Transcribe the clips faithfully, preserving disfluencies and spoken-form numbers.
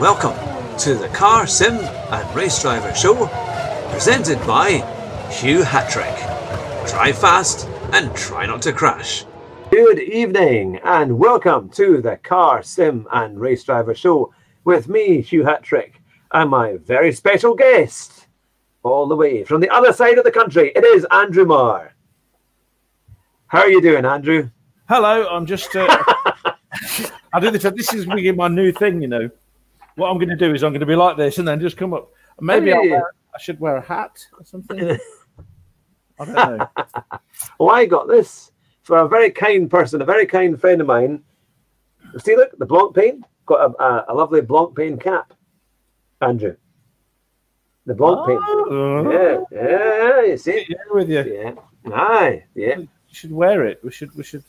welcome to the Car Sim and Race Driver Show, presented by Hugh Hattrick. Drive fast and try not to crash. Good evening and welcome to the Car Sim and Race Driver Show with me, Hugh Hattrick, and my very special guest, all the way from the other side of the country. It is Andrew Marr. How are you doing, Andrew? Hello, I'm just... Uh, I do this. This is my new thing, you know. What I'm going to do is I'm going to be like this and then just come up. Maybe I'll wear, I should wear a hat or something. I don't know. Well, I got this for a very kind person, a very kind friend of mine. See, look, the Blancpain. Got a, a, a lovely Blancpain cap, Andrew. The Blancpain. Oh. Yeah, yeah, you see? Yeah, with you. Yeah. Aye, yeah. You should wear it. We should, we should.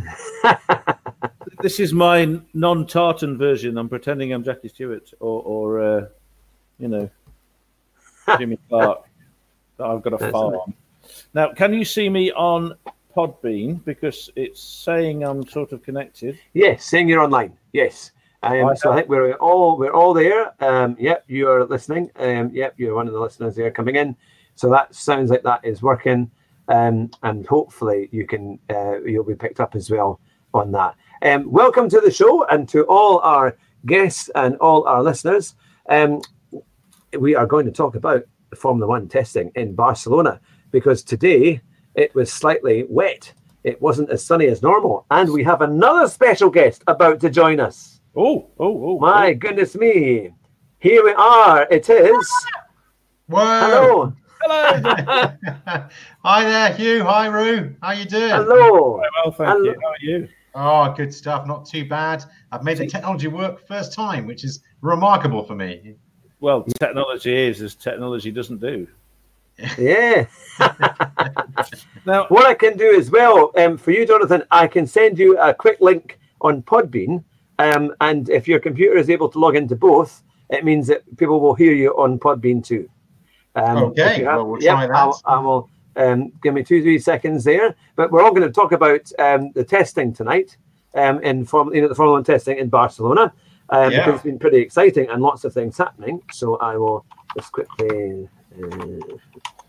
This is my non-tartan version. I'm pretending I'm Jackie Stewart or, or uh, you know, Jimmy Clark. That I've got a farm. Right. Now, can you see me on Podbean? Because it's saying I'm sort of connected. Yes, saying you're online. Yes. Um, so I think we're all we're all there. Um, yep, you're listening. Um, yep, you're one of the listeners there coming in. So that sounds like that is working. Um, and hopefully you can uh, you'll be picked up as well on that. Um, welcome to the show and to all our guests and all our listeners. Um, we are going to talk about Formula One testing in Barcelona because today it was slightly wet. It wasn't as sunny as normal, and we have another special guest about to join us. Oh, oh, oh! My oh. goodness me! Here we are. It is. Whoa! Hello. Hello. Hi there, Hugh. Hi, Roo. How you doing? Hello. Very well, thank Hello. you. How are you? Oh, good stuff. Not too bad. I've made the technology work first time, which is remarkable for me. Well, technology is as technology doesn't do. Yeah. Now, what I can do as well, um, for you, Jonathan, I can send you a quick link on Podbean, um, and if your computer is able to log into both, it means that people will hear you on Podbean too. Um, okay, have, well, we'll yep, try that. I'll, I will um, give me two, three seconds there. But we're all going to talk about um, the testing tonight um, in form, you know, the Formula One testing in Barcelona um, yeah. because it's been pretty exciting and lots of things happening. So I will just quickly. Uh,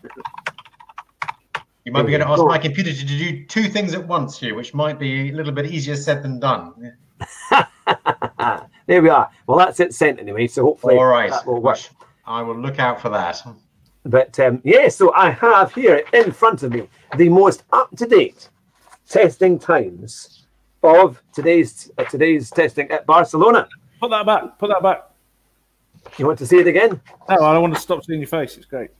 You might be going to ask my computer to do two things at once, Hugh, which might be a little bit easier said than done. There we are. Well, that's it sent anyway, so hopefully All right. that will work. I will look out for that. But um, yeah, so I have here in front of me the most up-to-date testing times of today's uh, today's testing at Barcelona. put that back. Put that back. You want to see it again? No, I don't want to stop seeing your face. It's great.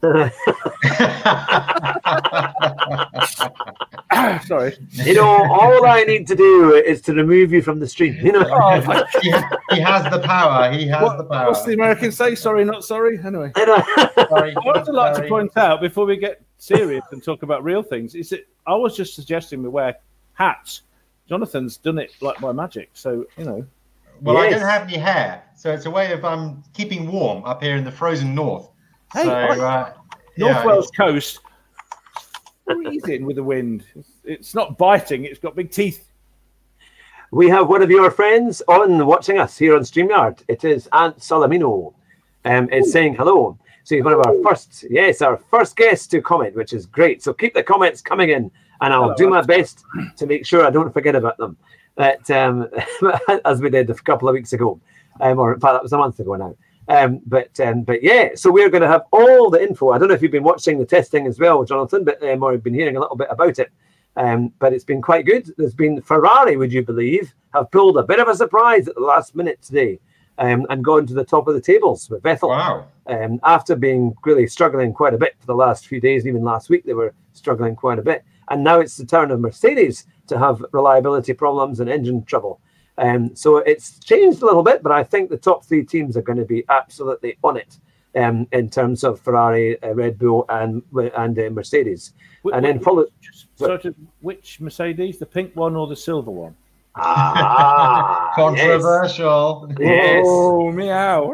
Sorry. You know, all I need to do is to remove you from the stream. You know. Oh, he, he has the power. He has what, the power. what's the Americans say? Sorry, not sorry. Anyway, I know. Sorry, I would like sorry. to point out before we get serious and talk about real things, is that I was just suggesting we wear hats. Jonathan's done it like by magic, so you know. Well, Yes. I don't have any hair, so it's a way of um keeping warm up here in the frozen north. Hey, so, I- uh, North yeah, Wales coast, freezing with the wind. It's, it's not biting; it's got big teeth. We have one of your friends on watching us here on StreamYard. It is Ant Salamino. Um, is saying hello. So he's one of our first, yes, our first guests to comment, which is great. So keep the comments coming in, and I'll Hello, do my Ant. best to make sure I don't forget about them. But um, as we did a couple of weeks ago, um, or in fact, that was a month ago now. Um, but um, but yeah, so we're going to have all the info. I don't know if you've been watching the testing as well, Jonathan, but um, or you've been hearing a little bit about it. Um, but it's been quite good. There's been Ferrari, would you believe, have pulled a bit of a surprise at the last minute today um, and gone to the top of the tables with Vettel. Wow. Um, after being really struggling quite a bit for the last few days, even last week, they were struggling quite a bit. And now it's the turn of Mercedes to have reliability problems and engine trouble. Um, so it's changed a little bit, but I think the top three teams are going to be absolutely on it um, in terms of Ferrari, uh, Red Bull, and and uh, Mercedes. Wh- and wh- then follow. Sort of which Mercedes, the pink one or the silver one? Ah, Controversial. Yes. Oh, meow.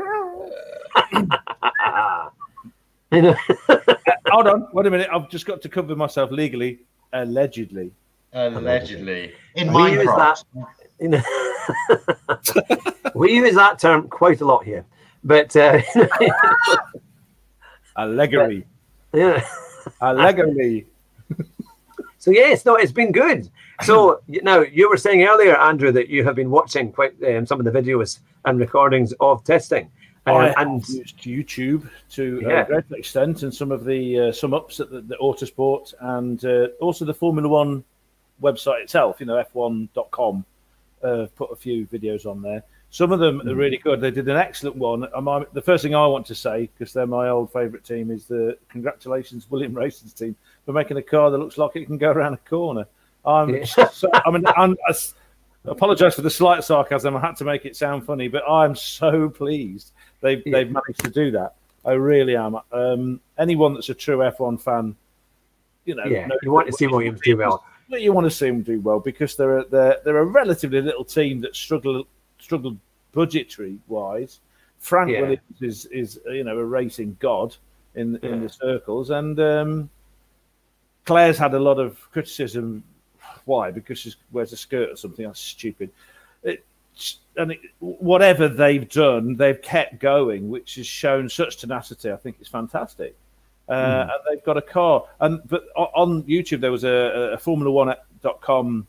You know, Hold on, wait a minute. I've just got to cover myself legally. Allegedly. Allegedly. In we use Minecraft. that. You know, we use that term quite a lot here. But uh, Allegory. But, yeah. Allegory. So yes, no, it's been good. So now you were saying earlier, Andrew, that you have been watching quite um, some of the videos and recordings of testing. Um, I and have used YouTube to Yeah. a great extent, and some of the uh, sum ups at the, the Autosport, and uh, also the Formula One website itself. You know, F one dot com. Uh, put a few videos on there. Some of them are really good. They did an excellent one. Um, I, the first thing I want to say, because they're my old favourite team, is the congratulations, William Racing's team, for making a car that looks like it can go around a corner. I'm, Yeah. so, I mean, I'm, I s- apologise for the slight sarcasm. I had to make it sound funny, but I'm so pleased they've Yeah. they've managed to do that. I really am. Um, anyone that's a true F one fan, you know, yeah, knows you want to that see Williams do well. Well, you want to see them do well because they're a, they're they're a relatively little team that struggle struggled budgetary wise. Frank Yeah. Williams is is you know a racing god in in Yeah. the circles, and um, Claire's had a lot of criticism. Why? Because she wears a skirt or something. That's stupid. It, and it, whatever they've done, they've kept going, which has shown such tenacity. I think it's fantastic. Uh, Mm. And they've got a car. And but o- on YouTube there was a, a Formula One dot com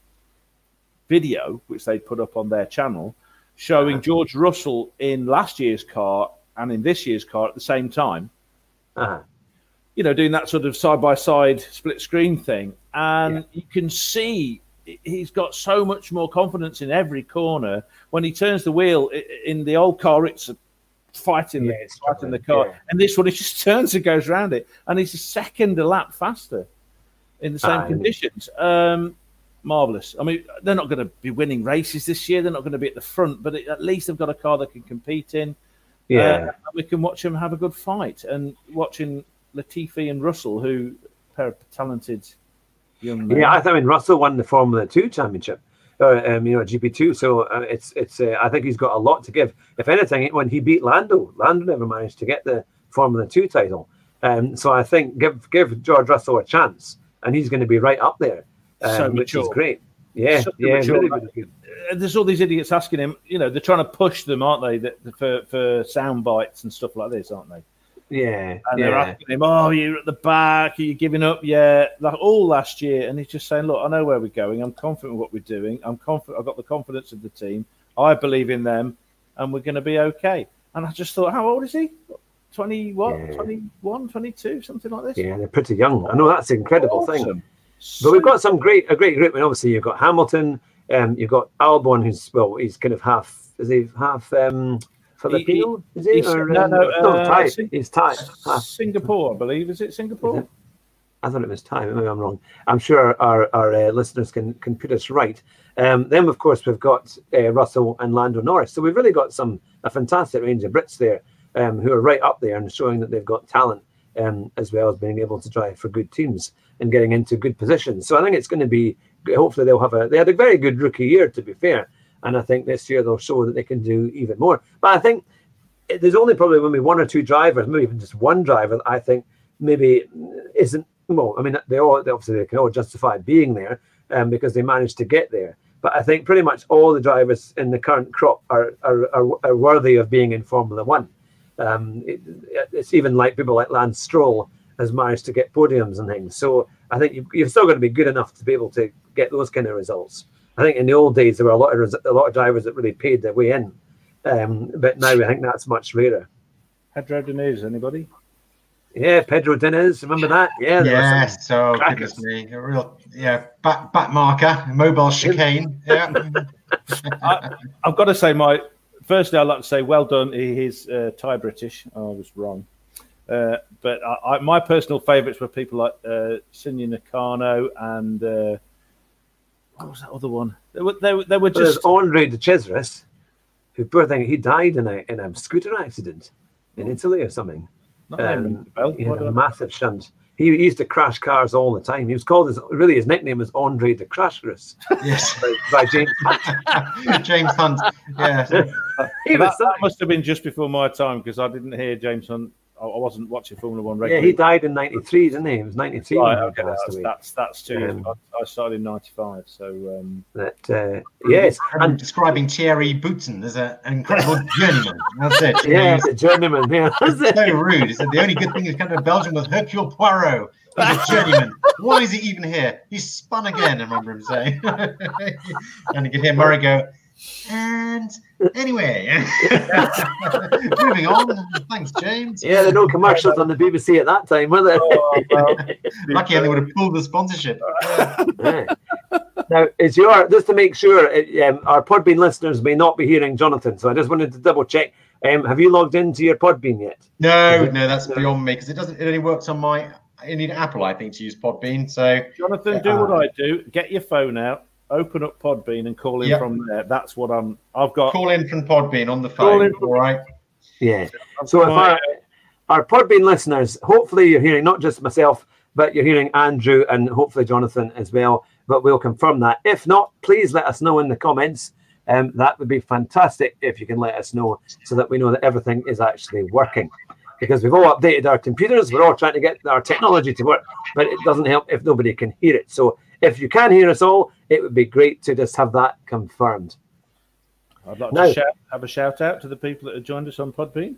video which they put up on their channel showing George Russell in last year's car and in this year's car at the same time. Uh-huh. You know, doing that sort of side by side split screen thing, and Yeah. you can see he's got so much more confidence in every corner. When he turns the wheel i- in the old car, it's a fighting Yeah, the it's fighting the struggling, car, yeah. and this one he just turns and goes around it, and he's a second a lap faster in the same Ah, conditions. Um, marvelous. I mean, they're not going to be winning races this year. They're not going to be at the front, but at least they've got a car they can compete in. Yeah. Uh, and we can watch them have a good fight. And watching Latifi and Russell, who pair of talented young men. Yeah, I think Russell won the Formula Two championship, uh, um, you know, G P two. So uh, it's it's. Uh, I think he's got a lot to give. If anything, when he beat Lando, Lando never managed to get the Formula Two title. Um, so I think give give George Russell a chance, and he's going to be right up there, um, So which is mature. great. Yeah, Such a yeah, mature really, man. really good. Uh, There's all these idiots asking him, you know, they're trying to push them, aren't they, that, for, for sound bites and stuff like this, aren't they? Yeah, And they're yeah, asking him, oh, you're at the back, are you giving up yet? Like all last year. And he's just saying, look, I know where we're going. I'm confident with what we're doing. I'm confident. I've got the confidence of the team. I believe in them, and we're going to be okay. And I just thought, how old is he? twenty, what? Yeah. twenty-one, twenty-two, something like this? yeah. They're pretty young. I know that's an incredible thing. Awesome. But we've got some great, a great group. And obviously, you've got Hamilton. Um, you've got Albon, who's well, he's kind of half. Is he half um, Filipino? Is he? he's- Or, no, um, no, uh, Thai. Sing- He's Thai. Half. Singapore, I believe. Is it Singapore? Is it? I thought it was Thai. Maybe I'm wrong. I'm sure our our uh, listeners can can put us right. Um, then, of course, we've got uh, Russell and Lando Norris. So we've really got some a fantastic range of Brits there um, who are right up there and showing that they've got talent, um, as well as being able to drive for good teams and getting into good positions. So I think it's going to be. Hopefully, they'll have a. They had a very good rookie year, to be fair, and I think this year they'll show that they can do even more. But I think it, there's only probably maybe one or two drivers, maybe even just one driver. That I think maybe isn't. Well, I mean, they all they obviously they can all justify being there, um, because they managed to get there. But I think pretty much all the drivers in the current crop are are, are, are worthy of being in Formula One. Um, it, it's even like people like Lance Stroll has managed to get podiums and things. So I think you've, you've still got to be good enough to be able to get those kind of results. I think in the old days there were a lot of res- a lot of drivers that really paid their way in, um, but now I think that's much rarer. Pedro Diniz, anybody? Yeah, Pedro Diniz, remember that? Yeah, there were Yeah, some so crackers. goodness me, a real yeah back back marker, mobile chicane. Yeah, I, I've got to say, my firstly, I'd like to say well done. He is uh, Thai British. I was wrong. Uh, but I, I, my personal favourites were people like uh, Shinya Nakano and uh, what was that other one? They were, they, were- they were Well, there's just Andre De Cesaris, who poor thing, he died in a in a scooter accident in Italy or something. not naming the bell. He Why had do a I- massive shunt. He used to crash cars all the time. He was called his really his nickname was Andre de Crasherus yes, by, by James Hunt. James Hunt. Yeah, He that, was that must have been just before my time because I didn't hear James Hunt I wasn't watching Formula One Yeah, regularly. he died in ninety-three, didn't he? He was ninety-three Right, when he okay, passed that's, away. that's that's two years. Um, I, I started in ninety-five, so um, That uh, yes, I'm and describing Thierry Boutsen as a, an incredible journeyman. That's it. You know, yeah, he's- the journeyman. Yeah, that's It's it. so rude. He said the only good thing he's come to Belgium was Hercule Poirot. He's a journeyman. Why is he even here? He's spun again, I remember him saying. And you could hear Murray go, and anyway, moving on. Thanks, James. Yeah, there were no commercials on the B B C at that time, were there? oh, well, Lucky they would have pulled the sponsorship. Yeah. Yeah. Now, is your just to make sure uh, um, our Podbean listeners may not be hearing Jonathan, so I just wanted to double check. Um, have you logged into your Podbean yet? No, no, that's beyond me because it doesn't. It only works on my. I need Apple, I think, to use Podbean. So, Jonathan, do what I do. Get your phone out, open up Podbean, and call in Yep. from there. That's what I'm. I've got. call in from Podbean on the Call phone. in from- All right. Yeah. So if our, our Podbean listeners, hopefully you're hearing not just myself, but you're hearing Andrew and hopefully Jonathan as well. But we'll confirm that. If not, please let us know in the comments. Um, that would be fantastic if you can let us know so that we know that everything is actually working. Because we've all updated our computers, we're all trying to get our technology to work, but it doesn't help if nobody can hear it. So if you can hear us all, it would be great to just have that confirmed. I'd like No. to shout, have a shout out to the people that have joined us on Podbean.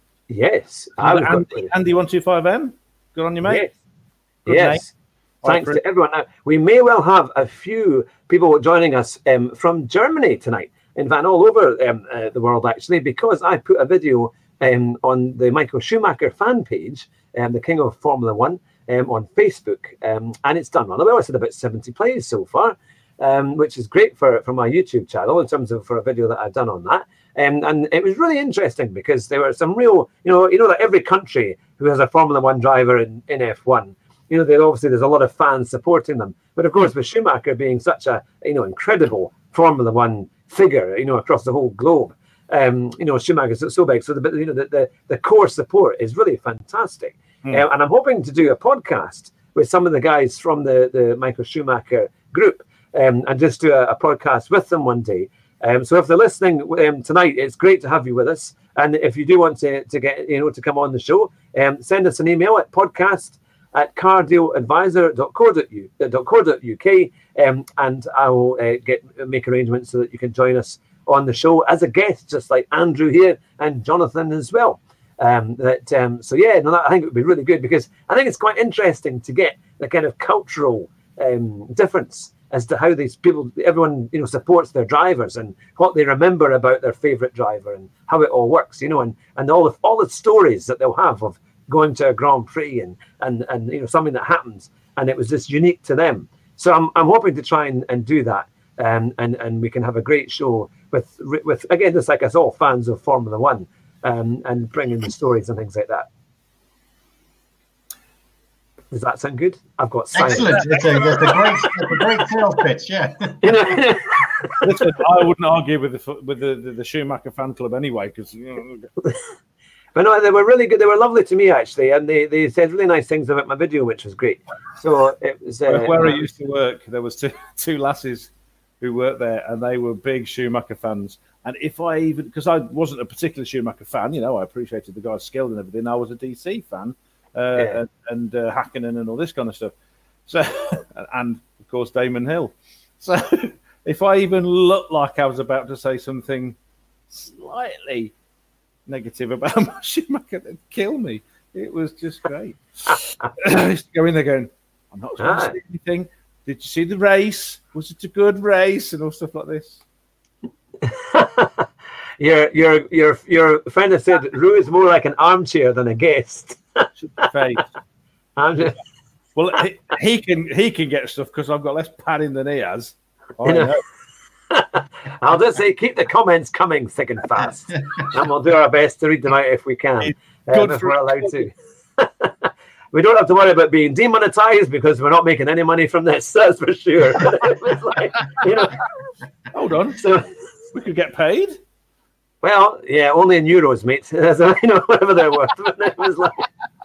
Yes. I would Andy, Andy one two five M. Good on you, mate. Yes. Good yes. name. Thanks Right, to everyone. Now, we may well have a few people joining us um, from Germany tonight. In fact, all over um, uh, the world, actually, because I put a video um, on the Michael Schumacher fan page, um, the King of Formula One, um, on Facebook. Um, and it's done rather well. It's had about seventy plays so far, um, which is great for, for my YouTube channel in terms of for a video that I've done on that. Um, and it was really interesting because there were some real, you know, you know that every country who has a Formula One driver in, in F one, you know, they obviously there's a lot of fans supporting them. But of course, with Schumacher being such a, you know, incredible Formula One figure, you know, across the whole globe, um, you know, Schumacher's so big. So the, you know, the, the, the core support is really fantastic. Mm. Um, and I'm hoping to do a podcast with some of the guys from the, the Michael Schumacher group um, and just do a, a podcast with them one day. Um, so if they're listening um, tonight, it's great to have you with us. And if you do want to, to get, you know, to come on the show, um, send us an email at podcast at cardealadvisor dot co dot U K, um, and I will uh, get make arrangements so that you can join us on the show as a guest, just like Andrew here and Jonathan as well. Um, that um, so yeah, no, that, I think it would be really good because I think it's quite interesting to get the kind of cultural um, difference as to how these people, everyone, you know, supports their drivers and what they remember about their favorite driver and how it all works, you know, and and all the all the stories that they'll have of going to a Grand Prix and, and, and you know, something that happens and it was just unique to them. So I'm I'm hoping to try and, and do that. Um, and, and we can have a great show with, with again, just like us all fans of Formula One um, and bringing the stories and things like that. Does that sound good? I've got silence. Excellent. It's a, it's a great, it's a great sales pitch. Yeah. You know? Listen, I wouldn't argue with the with the, the, the Schumacher fan club anyway because. You know, But no, they were really good. They were lovely to me, actually, and they, they said really nice things about my video, which was great. So it was. Uh, where I used to work, there was two, two lasses who worked there, and they were big Schumacher fans. And if I even, because I wasn't a particular Schumacher fan, you know, I appreciated the guy's skill and everything. I was a D C fan, uh, Yeah. and, and uh, Hakkinen and all this kind of stuff. So, and of course Damon Hill. So, if I even looked like I was about to say something slightly negative about my Schumacher, they'd kill me. It was just great. I used to go in there going, I'm not going to Ah. say anything. Did you see the race? Was it a good race? And all stuff like this. your your your your friend has said Rue is more like an armchair than a guest. Face. I'm just, Well, he, he can he can get stuff because I've got less padding than he has. I You know. know. I'll just say keep the comments coming thick and fast, and we'll do our best to read them out if we can, um, Good if for we're allowed to. We don't have to worry about being demonetized because we're not making any money from this. That's for sure. It was like, you know, Hold on. so We could get paid. well, yeah, only in euros, mate. So, you know, whatever they're worth. It was like,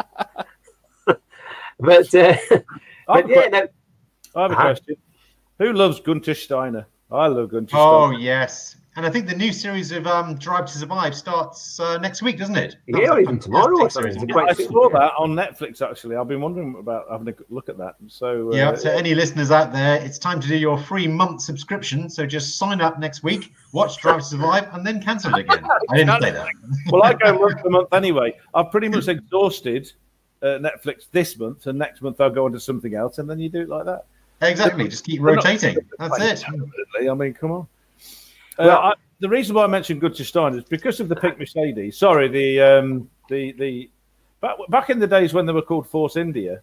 but, uh, I have but a yeah, que- no, I have a Uh-huh. question. Who loves Gunter Steiner? I love Gunter Oh Steiner. yes, And I think the new series of um, Drive to Survive starts uh, next week, doesn't it? That Yeah, or even tomorrow or fantastic something. series. Quite I soon, saw yeah. that on Netflix, actually. I've been wondering about having a look at that. So, uh, Yeah, so any listeners out there, it's time to do your free month subscription. So just sign up next week, watch Drive to Survive, and then cancel it again. I didn't say that. well, I go month to month anyway. I've pretty much exhausted uh, Netflix this month, and next month I'll go on to something else, and then you do it like that. Exactly, just keep We're not- rotating. That's it. I mean, come on. Uh, Well- I, the reason why I mentioned Good to Stein is because of the pink Mercedes. Sorry, the um, the the back, back in the days when they were called Force India,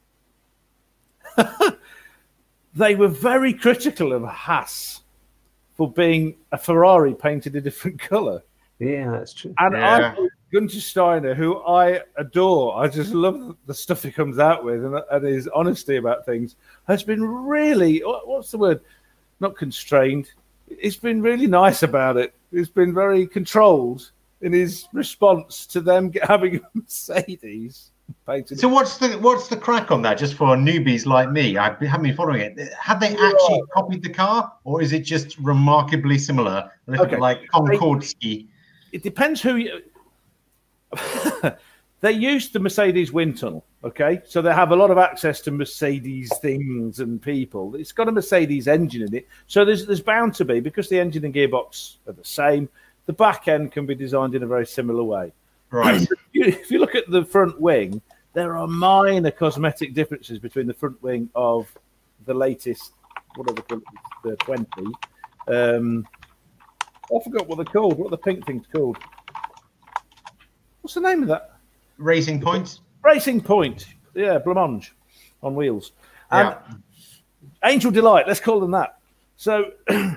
they were very critical of Haas for being a Ferrari painted a different colour. Yeah, that's true. And Yeah. I, Gunther Steiner, who I adore, I just love the stuff he comes out with and, and his honesty about things, has been really, what- what's the word? Not constrained. He's been really nice about it. He's been very controlled in his response to them get- having a Mercedes painted. So what's the what's the crack on that? Just for newbies like me, I haven't been following it. Have they actually copied the car, or is it just remarkably similar, a little Okay. bit like Concorde ski? It depends who you. They used the Mercedes wind tunnel, okay? So they have a lot of access to Mercedes things and people. It's got a Mercedes engine in it. So there's there's bound to be, because the engine and gearbox are the same, the back end can be designed in a very similar way. Right. If you look at the front wing, there are minor cosmetic differences between the front wing of the latest, whatever, the twenty. Um, I forgot what they're called, what the pink thing's called. What's the name of that? Racing Point. Racing Point. Yeah, Blancmange on wheels. And Yeah. Angel Delight, let's call them that. So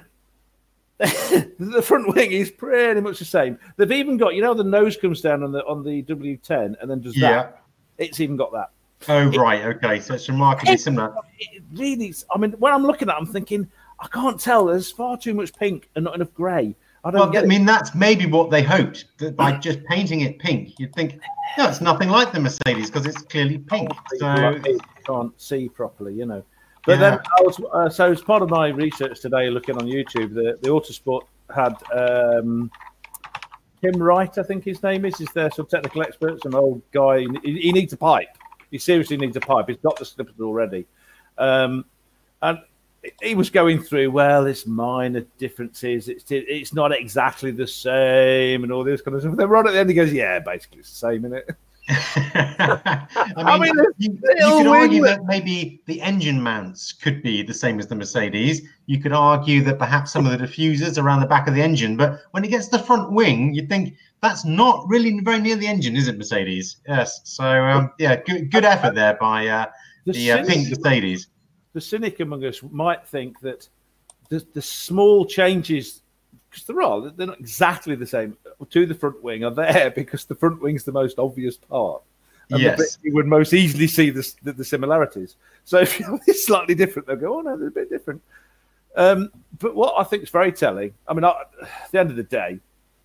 the front wing is pretty much the same. They've even got, you know, the nose comes down on the on the W ten and then does Yeah. that. It's even got that. Oh, right. Okay. So it's remarkably similar. It really, I mean, when I'm looking at it, I'm thinking, I can't tell. There's far too much pink and not enough grey. I don't Well, get I it. mean, that's maybe what they hoped, that by just painting it pink, you'd think, no, it's nothing like the Mercedes because it's clearly pink. People So, like me can't see properly, you know. But Yeah. then, I was, uh, so as part of my research today, looking on YouTube, the, the Autosport had um, Tim Wright, I think his name is. Is there some technical experts? An old guy. He, he needs a pipe. He seriously needs a pipe. He's got the slippers already. Um, and he was going through, well, it's minor differences. It's it's not exactly the same and all this kind of stuff. Then right at the end, he goes, yeah, basically it's the same, isn't it? I mean, I mean, you, you little could argue wing- that maybe the engine mounts could be the same as the Mercedes. You could argue that perhaps some of the diffusers around the back of the engine, but when it gets to the front wing, you think that's not really very near the engine, is it, Mercedes? Yes. So, um, yeah, good, good effort there by uh, The the uh, cynic- pink Mercedes. the cynic among us might think that the, the small changes, because there are, they're not exactly the same, to the front wing are there because the front wing's the most obvious part. And Yes. the bit you would most easily see the, the, the similarities. So if it's slightly different, they'll go, oh, no, they're a bit different. Um, but what I think is very telling, I mean, I, at the end of the day,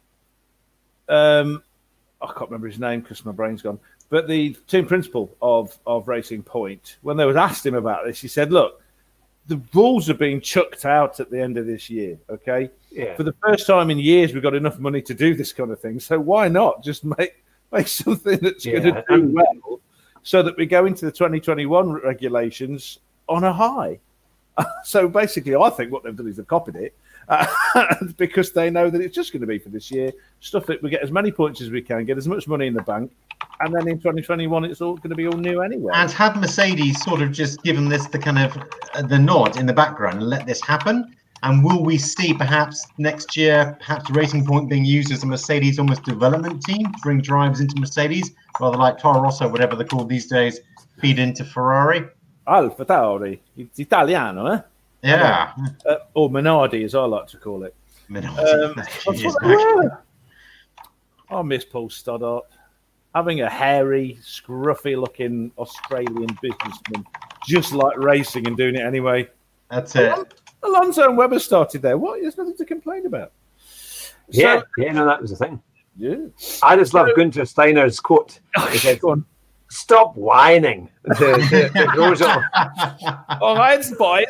um, I can't remember his name because my brain's gone, but the team principal of, of Racing Point, when they was asked him about this, he said, look, the rules are being chucked out at the end of this year, okay? Yeah. For the first time in years, we've got enough money to do this kind of thing. So why not just make make something that's Yeah, going to do and- well so that we go into the twenty twenty-one regulations on a high? So basically, I think what they've done is they've copied it uh, because they know that it's just going to be for this year. Stuff it, we get as many points as we can, get as much money in the bank, and then in twenty twenty-one, it's all going to be all new anyway. And have Mercedes sort of just given this the kind of uh, the nod in the background and let this happen? And will we see perhaps next year, perhaps Racing Point being used as a Mercedes almost development team to bring drivers into Mercedes, rather like Toro Rosso, whatever they're called these days, feed into Ferrari? Alfa Tauri, it's Italiano, eh? Yeah. Uh, or Minardi, as I like to call it. Minardi. Um, That's that's years what they back. were. I miss Paul Stoddart. Having a hairy, scruffy-looking Australian businessman, just like racing and doing it anyway. That's it. Alonso and Webber started there. What? There's nothing to complain about. Yeah, So, yeah, no, that was the thing. yeah. I just love Gunther Steiner's quote. He said, Go on. "Stop whining." To, to, to Grosjean. All right, boys.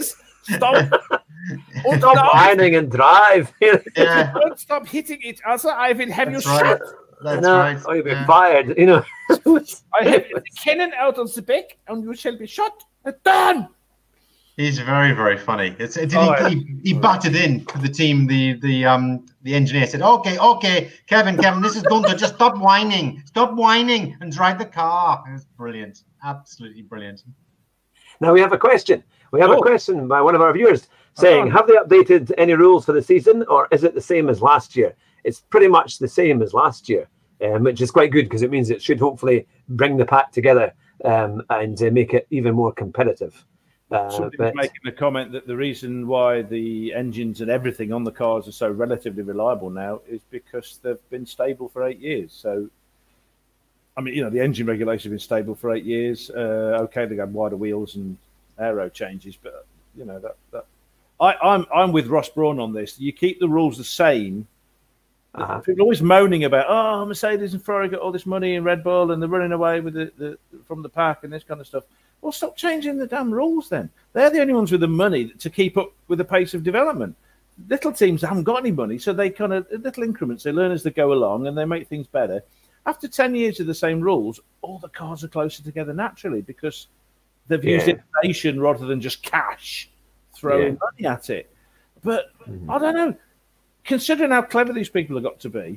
Stop. Und stop whining and drive. Yeah. Don't stop hitting it. Also, I will have That's you right. shot. That's no, right. or you'll be Yeah. fired, you know. I have the cannon out of the back, and you shall be shot. Done. He's very, very funny. It's, did Oh, he, yeah. he, he butted in to the team. The the um the engineer said, "Okay, okay, Kevin, Kevin, this is Gunther. Just stop whining, stop whining, and drive the car." It was brilliant, absolutely brilliant. Now we have a question. We have Oh. a question by one of our viewers saying, have they updated any rules for the season, or is it the same as last year? It's pretty much the same as last year, um, which is quite good because it means it should hopefully bring the pack together um, and uh, make it even more competitive. Uh, Somebody's but making the comment that the reason why the engines and everything on the cars are so relatively reliable now is because they've been stable for eight years. So, I mean, you know, the engine regulations have been stable for eight years. Uh, okay, they've got wider wheels and aero changes, but you know that that I, I'm I'm with Ross Brawn on this. You keep the rules the same. uh, People are always moaning about, oh, Mercedes and Ferrari got all this money in Red Bull and they're running away with the, the from the pack and this kind of stuff. Well, stop changing the damn rules then. They're the only ones with the money to keep up with the pace of development. Little teams haven't got any money, so they kind of, little increments, they learn as they go along and they make things better. After ten years of the same rules, all the cars are closer together naturally because they've used Yeah. innovation rather than just cash throwing Yeah. money at it. But Mhm. I don't know. Considering how clever these people have got to be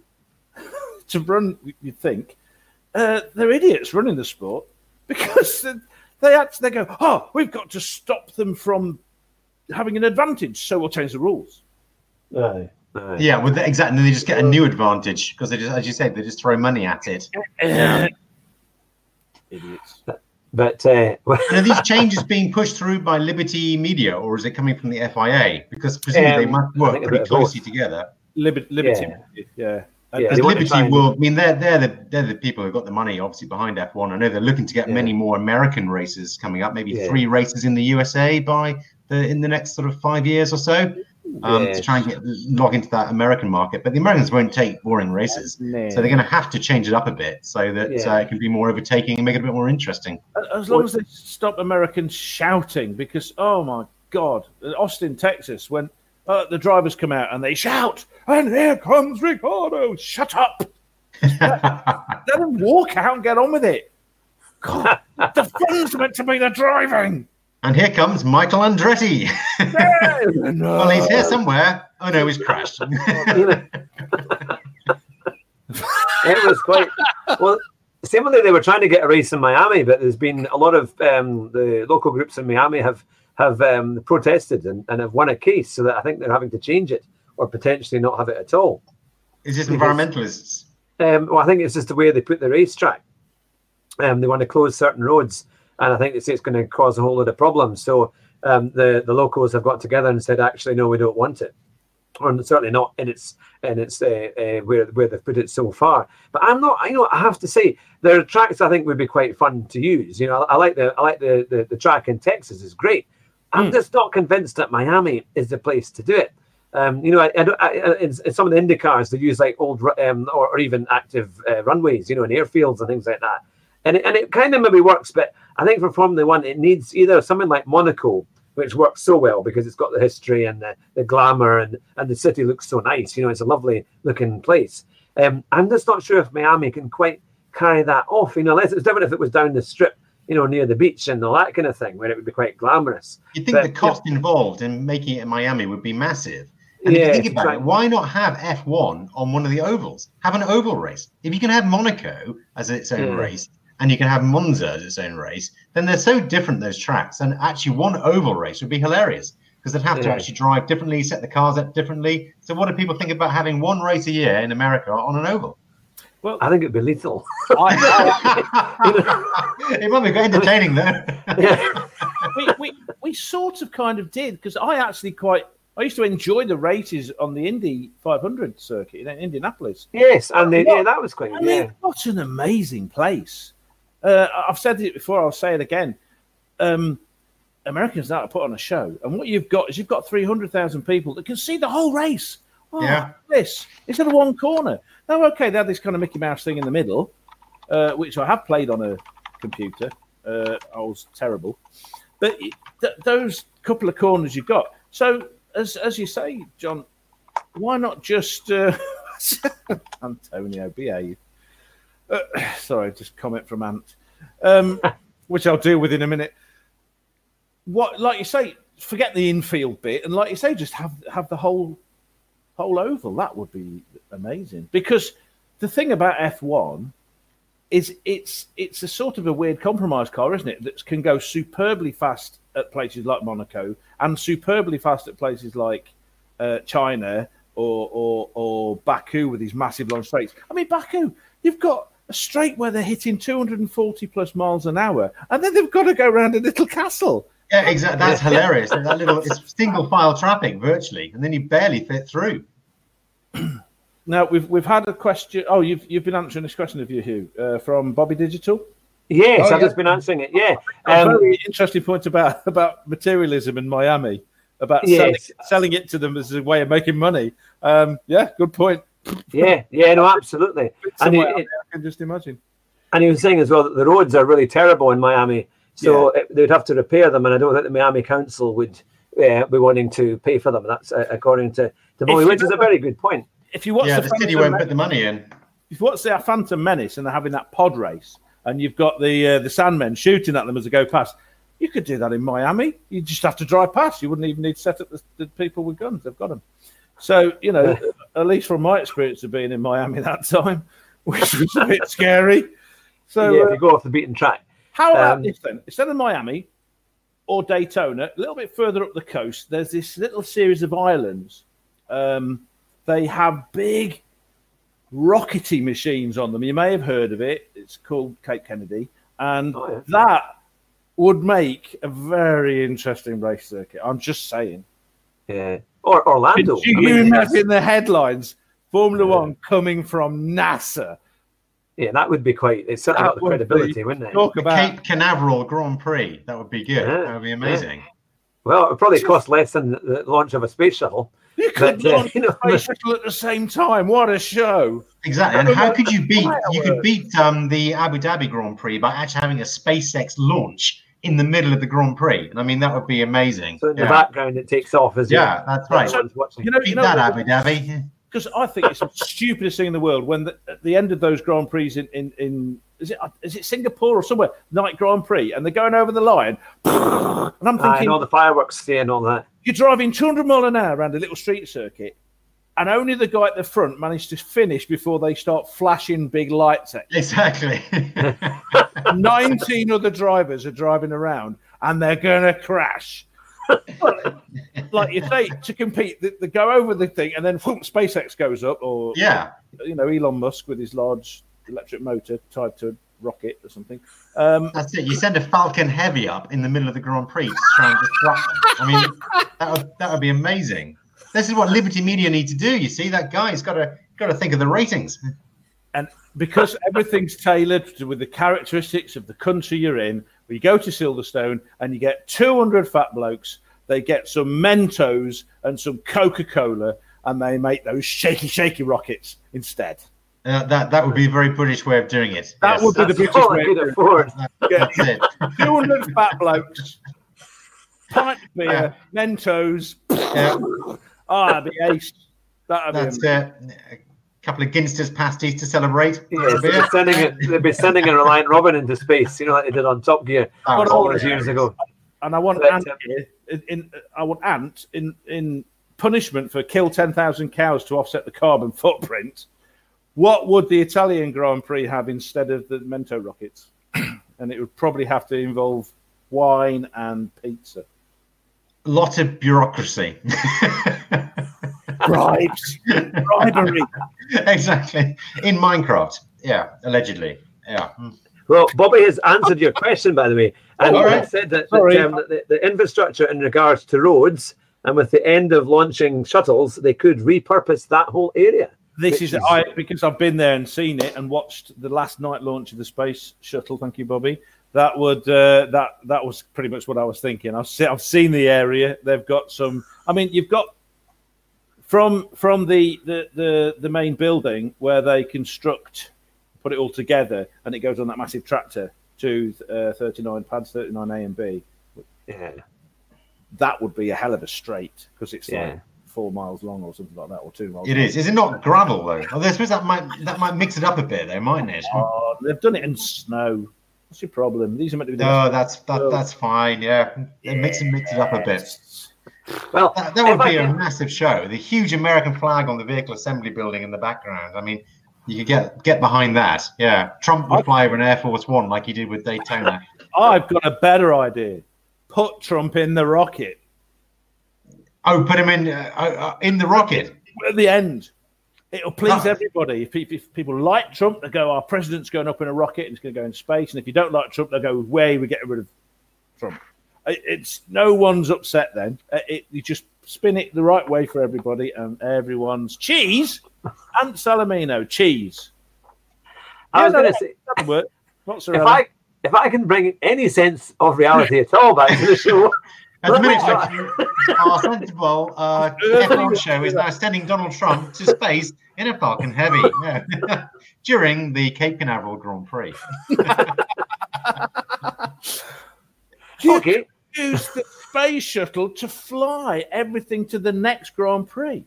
to run, you'd think, uh, they're idiots running the sport because they, they actually they go, oh, we've got to stop them from having an advantage, so we'll change the rules. aye, aye. Yeah, with the, exactly. They just get a new advantage because they just, as you said, they just throw money at it. Yeah. Idiots. But uh, And are these changes being pushed through by Liberty Media, or is it coming from the F I A? Because presumably they Um, must I work think a bit pretty of closely both. together. Liber- Liberty, Yeah. yeah. yeah. Yeah, Because they want to Liberty try and- will, I mean, they're they're the they're the people who've got the money, obviously behind F one. I know they're looking to get Yeah. many more American races coming up, maybe Yeah. three races in the U S A by the in the next sort of five years or so, um, Yeah. to try and get log into that American market. But the Americans won't take boring races, No. so they're going to have to change it up a bit so that Yeah. uh, it can be more overtaking and make it a bit more interesting. As long as they stop Americans shouting, because oh my God, Austin, Texas, when uh, the drivers come out and they shout, and here comes Ricciardo, shut up. Let them walk out and get on with it. God, the fun's meant to be the driving. And here comes Michael Andretti. No. Well, he's here somewhere. Oh no, he's crashed. You know, it was quite well. Similarly, they were trying to get a race in Miami, but there's been a lot of um, the local groups in Miami have have um, protested and, and have won a case, so that I think they're having to change it or potentially not have it at all. Is this Because- environmentalists? Um, well, I think it's just the way they put the racetrack. Um, they want to close certain roads, and I think they say it's going to cause a whole lot of problems. So um, the the locals have got together and said, actually, no, we don't want it, or certainly not in its in its uh, uh, where where they've put it so far. But I'm not. I know I have to say there are tracks I think would be quite fun to use. You know, I, I like the I like the, the the track in Texas is great. I'm Mm. just not convinced that Miami is the place to do it. Um, you know, I, I, don't- I, I- in, in some of the Indy cars, they use like old ru- um, or, or even active uh, runways, you know, and airfields and things like that. And it, and it kind of maybe works, but I think for Formula One, it needs either something like Monaco, which works so well because it's got the history and the, the glamour, and, and the city looks so nice. You know, it's a lovely looking place. Um, I'm just not sure if Miami can quite carry that off. You know, unless it's different if it was down the strip, you know, near the beach and all that kind of thing, where it would be quite glamorous. You'd think But, the cost involved in making it in Miami would be massive. And Yeah, if you think about try- it, why not have F one on one of the ovals? Have an oval race. If you can have Monaco as its own Yeah. race, and you can have Monza as its own race, then they're so different, those tracks. And actually, one oval race would be hilarious because they'd have to Yeah. actually drive differently, set the cars up differently. So, what do people think about having one race a year in America on an oval? Well, I think it'd be lethal. It might be quite entertaining, though. Yeah. we, we we sort of kind of did, because I actually quite I used to enjoy the races on the Indy five hundred circuit in Indianapolis. Yes, and they, yeah, that was quite I good. mean, Yeah. what an amazing place! Uh, I've said it before. I'll say it again. Um, Americans know how to put on a show, and what you've got is you've got three hundred thousand people that can see the whole race. Oh, Yeah. this instead of one corner. Now, okay, they had this kind of Mickey Mouse thing in the middle, uh, which I have played on a computer. Uh, I was terrible, but th- those couple of corners you've got. So, as as you say, John, why not just uh, Antonio behave? Uh, sorry, just comment from Ant, um, which I'll deal with in a minute. What, like you say, forget the infield bit, and like you say, just have have the whole whole oval. That would be amazing. Because the thing about F one is it's it's a sort of a weird compromise car, isn't it? That can go superbly fast at places like Monaco and superbly fast at places like uh, China or, or or Baku with these massive long straights. I mean, Baku, you've got a straight where they're hitting two hundred forty plus miles an hour, and then they've got to go around a little castle. Yeah, exactly. That's hilarious. That little it's single file traffic virtually, and then you barely fit through. Now we've we've had a question. Oh, you've you've been answering this question, have you, Hugh, uh, from Bobby Digital? Yes, oh, I've yeah. just been answering it. Yeah, a um, very interesting point about about materialism in Miami, about yes. selling, selling it to them as a way of making money. Um, yeah, good point. Yeah, yeah, no, absolutely. And Somewhere it, out there, I can just imagine. And he was saying as well that the roads are really terrible in Miami, so Yeah. it, they'd have to repair them, and I don't think the Miami Council would uh, be wanting to pay for them. That's uh, according to, to Bobby, you which is a very good point. If you watch Yeah, the, the city Phantom won't put the money in. if you watch the Phantom Menace and they're having that pod race, and you've got the uh, the Sandmen shooting at them as they go past, you could do that in Miami. You just have to drive past. You wouldn't even need to set up the, the people with guns. They've got them. So, you know, at least from my experience of being in Miami that time, which was a bit scary. So, yeah, uh, if you go off the beaten track. how about Um, this then? Instead of Miami or Daytona, a little bit further up the coast, there's this little series of islands. Um, they have big rockety machines on them. You may have heard of it. It's called Cape Kennedy. And Oh, yeah. that would make a very interesting race circuit. I'm just saying. Yeah, or Orlando. Could you I mean, imagine the headlines? Formula One coming from NASA. yeah, that would be quite. It's certainly got That the would credibility, be- wouldn't it? Talk about Cape Canaveral Grand Prix. That would be good. Yeah, That would be amazing. Well, it would probably cost less than the launch of a space shuttle. you could but, uh, launch you know, a space shuttle at the same time. What a show! Exactly. And how could you beat? You could Fireworks. beat um, the Abu Dhabi Grand Prix by actually having a SpaceX launch in the middle of the Grand Prix. And I mean, that would be amazing. So in yeah. the background, it takes off as Yeah, that's right. everyone's watching. You know, Beat you know that, what- Abu Dhabi. Because I think it's the stupidest thing in the world when the, at the end of those Grand Prix in, in, in is it is it Singapore or somewhere, night Grand Prix, and they're going over the line, and I'm Ah, thinking and all the fireworks and all that. you're driving two hundred mile an hour around a little street circuit, and only the guy at the front managed to finish before they start flashing big lights at you. Exactly. nineteen other drivers are driving around, and they're going to crash. Like you say, to compete, they, they go over the thing, and then whoop, SpaceX goes up, or yeah. you know, Elon Musk with his large electric motor tied to a rocket or something. Um, That's it. You send a Falcon Heavy up in the middle of the Grand Prix to try and disrupt them. I mean, that would that would be amazing. This is what Liberty Media need to do. You see, that guy's got to got to think of the ratings. and because everything's tailored to, with the characteristics of the country you're in, we go to Silverstone and you get two hundred fat blokes. They get some Mentos and some Coca-Cola, and they make those shaky, shaky rockets instead. Uh, that that would be a very British way of doing it. That Yes, would be the that's- British all I way of could doing it. afford. That's it. two hundred fat blokes, pint of beer, Mentos. Yeah, Ah, that'd be ace. That'd be that's amazing. it. A couple of Ginsters pasties to celebrate. Yes, they'd Beer. be sending it. They'd be sending a Reliant Robin into space. You know, like they did on Top Gear Oh, What all all those years ago. And I want But, Ant um, here. In, in, I want Ant in in punishment for kill ten thousand cows to offset the carbon footprint. What would the Italian Grand Prix have instead of the Mento rockets? And it would probably have to involve wine and pizza. A lot of bureaucracy. Bribes, bribery. Exactly. In Minecraft. Yeah, allegedly. Yeah. Well, Bobby has answered your question, by the way, and Oh, all he right. said that, Sorry. that, um, that the, the infrastructure in regards to roads, and with the end of launching shuttles, they could repurpose that whole area. This Which is, is- I because I've been there and seen it and watched the last night launch of the space shuttle. Thank you, Bobby. That would uh, that that was pretty much what I was thinking. I've seen I've seen the area. They've got some. I mean, you've got from from the the the, the main building where they construct, put it all together, and it goes on that massive tractor to uh, thirty-nine pads, thirty-nine A and B. Yeah. that would be a hell of a straight because it's Yeah. like four miles long or something like that, or two miles. It long. is. Is it not gravel though? Oh, I suppose that might that might mix it up a bit, though, mightn't it? Oh, they've done it in snow. What's your problem? These are meant to be. No, that's that, that's fine. Yeah, it mix it mix it up a bit. Well, That, that would if I be a can- massive show. The huge American flag on the vehicle assembly building in the background. I mean, you could get get behind that. Yeah, Trump would fly over an Air Force One like he did with Daytona. I've got a better idea. Put Trump in the rocket Oh, put him in uh, uh, in the rocket. at the end. It'll please Oh. everybody. If, pe- if people like Trump, they go, our president's going up in a rocket and he's going to go in space. And if you don't like Trump, they go, way we get rid of Trump. It- It's no one's upset then. Uh, It, you just spin it the right way for everybody, and everyone's cheese and Salamino cheese. I Yeah, was no, going to say, that'll work. if Mozzarella. I if I can bring any sense of reality at all back to the show, At the let me minute, try. our sensible uh, F one show is now sending Donald Trump to space in a Falcon Heavy yeah. during the Cape Canaveral Grand Prix. Okay. Use the space shuttle to fly everything to the next Grand Prix.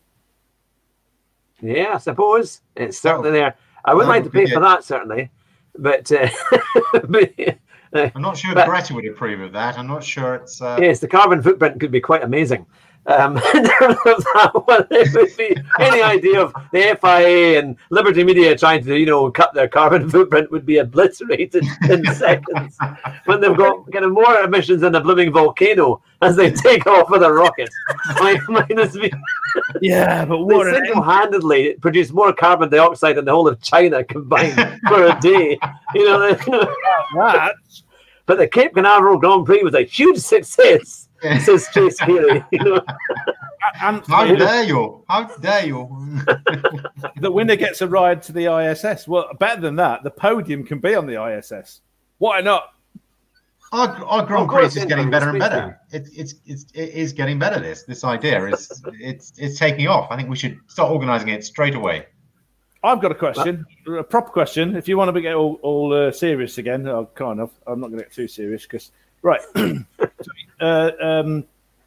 Yeah, I suppose it's certainly Oh, there. I would that like to would be pay for good. that certainly, but, uh, but uh, I'm not sure But- Greta would approve of that. I'm not sure it's. Uh, yes, the carbon footprint could be quite amazing. Um, in terms of that one, it would be any idea of the F I A and Liberty Media trying to, you know, cut their carbon footprint would be obliterated in seconds when they've got kind of more emissions than a blooming volcano as they take off with a rocket. Like, minus me. Yeah, but They what an single-handedly produce more carbon dioxide than the whole of China combined for a day. You know, you know. that. But the Cape Canaveral Grand Prix was a huge success, says Chase Healy. You know, And How dare you? How dare you? the winner gets a ride to the I S S. Well, better than that, the podium can be on the I S S. Why not? Our, our Grand Of Prix course, is in getting the better and space better. It, it's it's it is getting better. This this idea is it's it's taking off. I think we should start organising it straight away. I've got a question, a proper question. If you want to get all, all uh, serious again, I'll kind of. I'm not going to get too serious because, right. uh, um,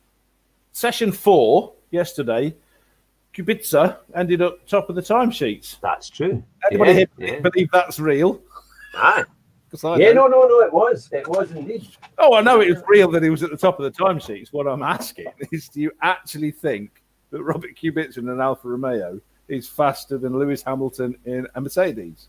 session four yesterday, Kubica ended up top of the timesheets. that's true. Anybody Yeah, here yeah. believe that's real? Aye. 'Cause I Yeah, don't. no, no, no, it was. It was indeed. Oh, I know it was real that he was at the top of the timesheets. What I'm asking is, do you actually think that Robert Kubica in an Alfa Romeo is faster than Lewis Hamilton in a Mercedes?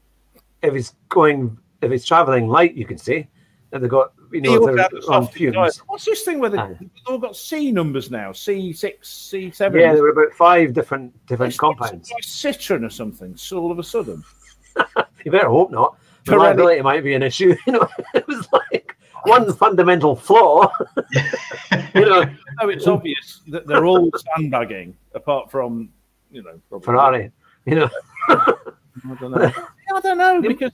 If he's going, if he's travelling light, you can say. And they've got, you He know, also they're had the on soft fumes. tires. What's this thing where they, Aye. they've all got C numbers now? C six, C seven. Yeah, there were about five different different It's like- compounds. it's like Citroen or something. So all of a sudden, You better hope not. The Pirelli- reliability might be an issue. You know, it was like one fundamental flaw. you know, no, it's obvious that they're all sandbagging, apart from you know probably- Ferrari. You know, I don't know. Yeah, I don't know because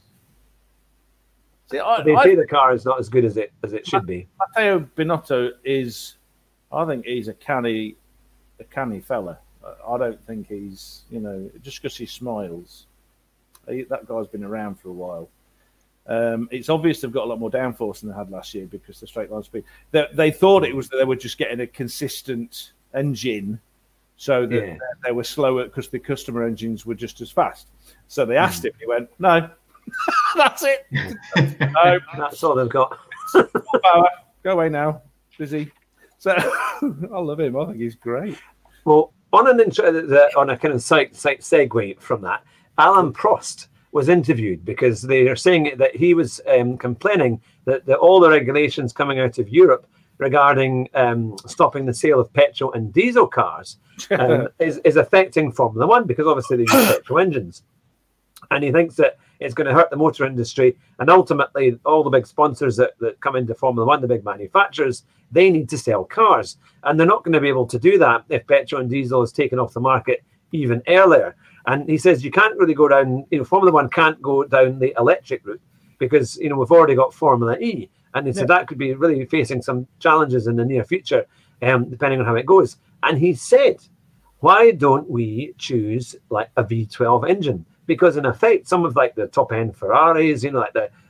see, I, they I, say the car is not as good as it as it should be. Matteo Binotto is, I think he's a canny, a canny fella. I don't think he's, you know, just because he smiles. He, that guy's been around for a while. Um, it's obvious they've got a lot more downforce than they had last year because the straight line speed. They, they thought it was that they were just getting a consistent engine, so that Yeah. they, they were slower because the customer engines were just as fast. So they asked him. He went, "No, that's it. No, That's all they've got. full power. Go away now. Busy." So I love him. I think he's great. Well, on an intro, the, on a kind of side, side segue from that, Alan Prost was interviewed because they are saying that he was um, complaining that, that all the regulations coming out of Europe regarding um, stopping the sale of petrol and diesel cars um, is, is affecting Formula One because obviously they use petrol engines. And he thinks that it's going to hurt the motor industry. And ultimately, all the big sponsors that, that come into Formula One, the big manufacturers, they need to sell cars. And they're not going to be able to do that if petrol and diesel is taken off the market even earlier. And he says you can't really go down, you know, Formula One can't go down the electric route because, you know, we've already got Formula E. And he said that could be really facing some challenges in the near future, um, depending on how it goes. And he said, why don't we choose like a V twelve engine? Because in effect, some of like the top end Ferraris, you know, like the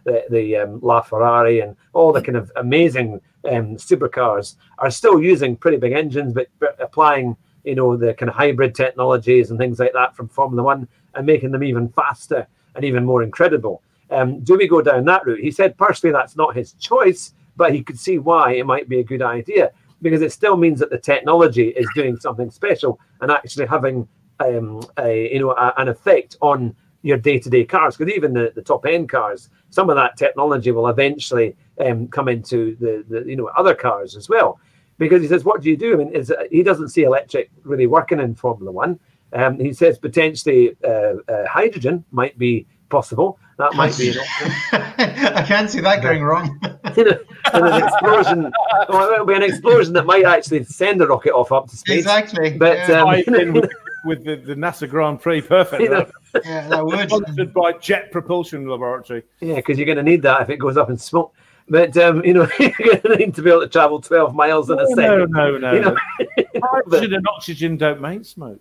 the, the um, LaFerrari and all the kind of amazing um, supercars are still using pretty big engines, but, but applying, you know, the kind of hybrid technologies and things like that from Formula One and making them even faster and even more incredible. Um, do we go down that route? He said personally that's not his choice, but he could see why it might be a good idea, because it still means that the technology is doing something special and actually having um, a, you know, a, an effect on your day-to-day cars. Because even the, the top-end cars, some of that technology will eventually um, come into the, the you know other cars as well. Because he says, what do you do? I mean, is, he doesn't see electric really working in Formula One. Um, he says potentially uh, uh, hydrogen might be possible. That might be an option. I can't see that going wrong. You know, and an explosion, well, it'll be an explosion that might actually send a rocket off up to space. Exactly. But yeah. um, I in with, with the, the NASA Grand Prix, perfect. You know, yeah, that would. Sponsored by Jet Propulsion Laboratory. yeah, because you're going to need that if it goes up in smoke. But um, you know, you're going to need to be able to travel twelve miles in a Oh, second. no, no, no. You know? Hydrogen and oxygen don't make smoke.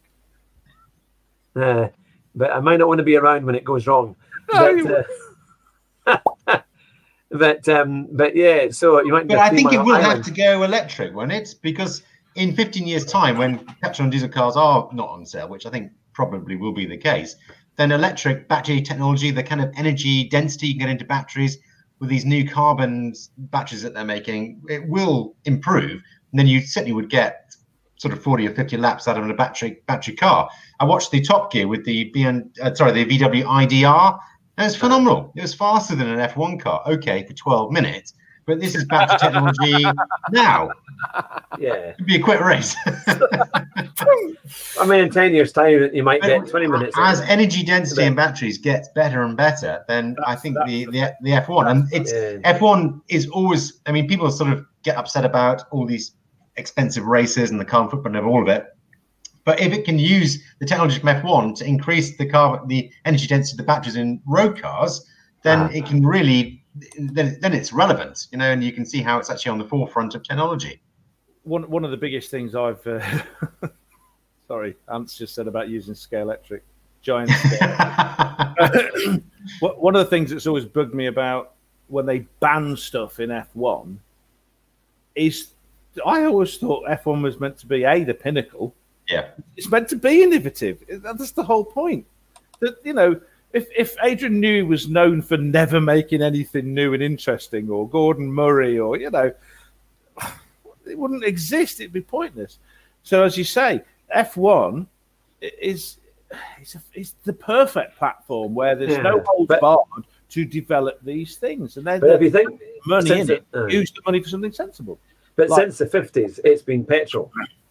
Uh, but I might not want to be around when it goes wrong. No, But, uh, but um, but yeah, so you might. But I think it will island. have to go electric, won't it? Because in fifteen years' time, when petrol and diesel cars are not on sale, which I think probably will be the case, then electric battery technology, the kind of energy density you can get into batteries with these new carbon batteries that they're making, it will improve. And then you certainly would get sort of forty or fifty laps out of a battery battery car. I watched the Top Gear with the B M, uh, sorry, the V W I D R, and it's phenomenal. It was faster than an F one car, okay, for twelve minutes, but this is battery technology now. Yeah, it'd be a quick race. I mean, in ten years' time, you might get twenty minutes. As energy density in batteries gets better and better, then that's, I think the, the the F one and it's yeah. F one is always. I mean, people sort of get upset about all these expensive races and the carbon footprint of all of it. But if it can use the technology from F one to increase the car, the energy density of the batteries in road cars, then ah. it can really, then, then it's relevant, you know, and you can see how it's actually on the forefront of technology. One one of the biggest things I've, uh, sorry, Ants just said about using Scalextric, giant scale. One of the things that's always bugged me about when they ban stuff in F one is I always thought F one was meant to be A, the pinnacle. Yeah, it's meant to be innovative. That's the whole point. That, you know, if if Adrian Newey was known for never making anything new and interesting, or Gordon Murray, or you know, it wouldn't exist. It'd be pointless. So, as you say, F one is is, a, is the perfect platform where there's yeah, no holds but, barred to develop these things, and then but if you think money in it, uh, use the money for something sensible. But like, since the fifties, it's been petrol.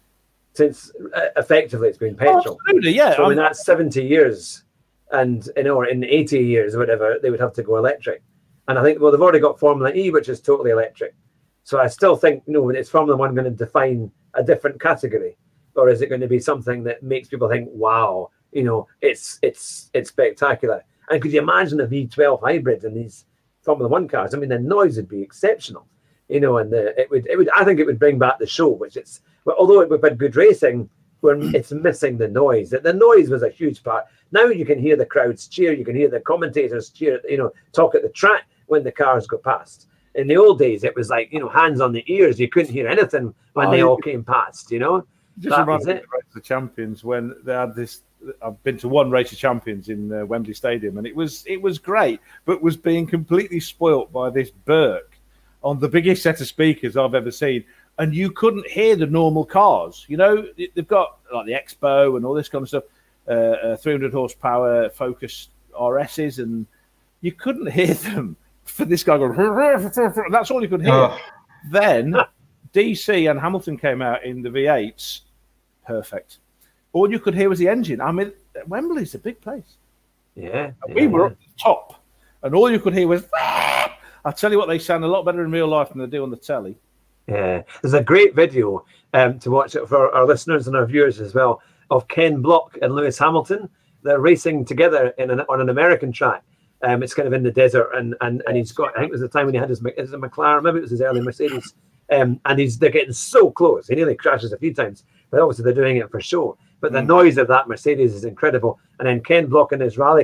Since uh, effectively it's been petrol. Oh, absolutely, yeah. So I mean, that's seventy years, and you know, or in eighty years or whatever, they would have to go electric. And I think, well, they've already got Formula E, which is totally electric. So I still think, you know, is Formula One going to define a different category, or is it going to be something that makes people think, wow, you know, it's it's it's spectacular? And could you imagine a V twelve hybrid in these Formula One cars? I mean, the noise would be exceptional, you know, and the, it would it would I think it would bring back the show, which it's. But although it would have been good racing, when it's missing the noise. The noise was a huge part. Now you can hear the crowds cheer, you can hear the commentators cheer, you know, talk at the track when the cars go past. In the old days, it was like, you know, hands on the ears. You couldn't hear anything when oh, they all came past, you know. Just reminds me of the Race of Champions when they had this. I've been to one Race of Champions in uh, Wembley Stadium, and it was it was great, but was being completely spoilt by this Burke on the biggest set of speakers I've ever seen. And you couldn't hear the normal cars. You know, they've got like the Expo and all this kind of stuff, uh, uh, three hundred horsepower Focus R S's, and you couldn't hear them for this guy going, that's all you could hear. Oh. Then D C and Hamilton came out in the V eights. Perfect. All you could hear was the engine. I mean, Wembley's a big place. Yeah. And we yeah. were at the top, and all you could hear was, I'll tell you what, they sound a lot better in real life than they do on the telly. Yeah, there's a great video um, to watch it for our listeners and our viewers as well of Ken Block and Lewis Hamilton. They're racing together in an, on an American track. Um, it's kind of in the desert, and and and he's got. I think it was the time when he had his is it McLaren, maybe it was his early Mercedes. Um, and he's they're getting so close. He nearly crashes a few times, but obviously they're doing it for show. But the mm. noise of that Mercedes is incredible. And then Ken Block in his rally car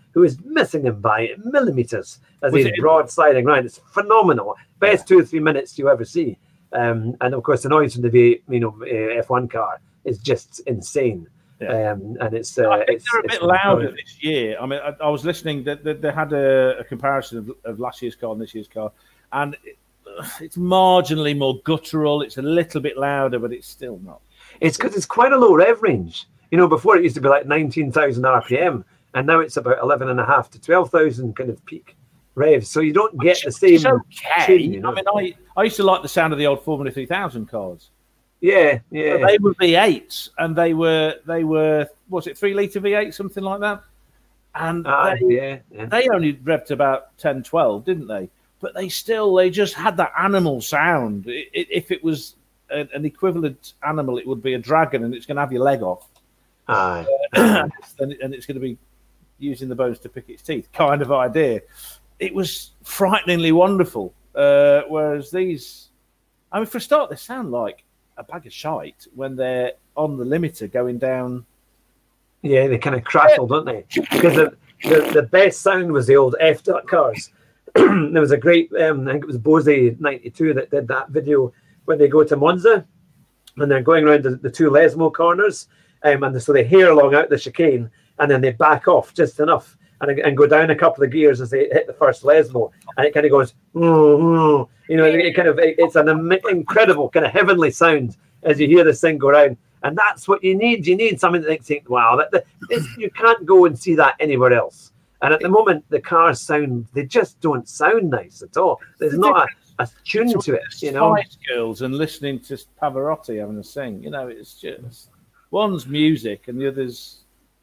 who is missing him by millimeters as Was he's it- broadsiding round. It's phenomenal. Best two or three minutes you ever see. Um, and of course, the noise from the V, you know, uh, F one car is just insane. Yeah. Um, and it's uh, I think it's, they're a it's bit louder brilliant. this year. I mean, I, I was listening that they, they had a, a comparison of, of last year's car and this year's car, and it, it's marginally more guttural. It's a little bit louder, but it's still not. It's because it's quite a low rev range. You know, before it used to be like nineteen thousand R P M, and now it's about eleven and a half to twelve thousand kind of peak revs. So you don't get the same. It's okay. tune, you know? I mean, I, I used to like the sound of the old Formula three thousand cars. Yeah, yeah. But they were V eights, and they were they were was it three litre V eight, something like that, and Ah, they, yeah, yeah. they only revved about ten, twelve, didn't they? But they still they just had that animal sound. It, it, if it was a, an equivalent animal, it would be a dragon, and it's going to have your leg off, Aye. and it's going to be using the bones to pick its teeth, kind of idea. It was frighteningly wonderful. Uh, whereas these, I mean, for a start, they sound like a bag of shite when they're on the limiter going down. Yeah, they kind of crackle, don't they? Because the, the, the best sound was the old F-Duck cars. There was a great, um, I think it was Bose ninety-two that did that video when they go to Monza and they're going around the, the two Lesmo corners. Um, and so they hair along out the chicane and then they back off just enough and, and go down a couple of gears as they hit the first Lesmo. And it kind of goes, mm, mm. you know, it kind of, it, it's an im- incredible kind of heavenly sound as you hear this thing go around. And that's what you need. You need something that makes you think, wow, that, that it's, you can't go and see that anywhere else. And at the moment, the cars sound, they just don't sound nice at all. There's not a, a tune to it, you know. Spice Girls and listening to Pavarotti having a sing. You know, it's just one's music and the other's.